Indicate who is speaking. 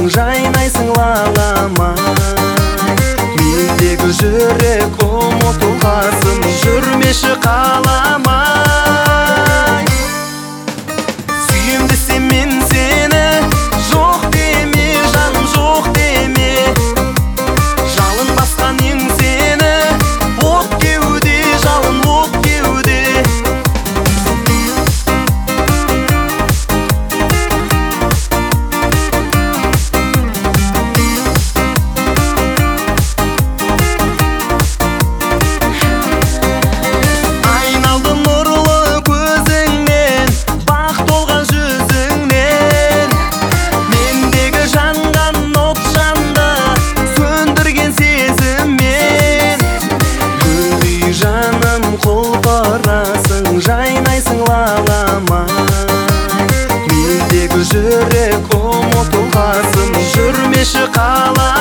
Speaker 1: жайнайсың лаламай. Мендегі жүрек ұмытылғасын, жүрмеші қаламай. Сүйем десем мен сені, жоқ деме жаным, жоқ деме. Жалын басқан еңсені, от кеуде, жалын от кеуде. Айналды нұрлы көзіңнен, бақ толған жүзіңнен. Мендегі жанған от жанды, сөндірген сезіммен. Гүлдей жаным құлпырасың, жайнайсың лаламай. Мендегі жүрек ұмытылғасын, жүрмеші қаламай.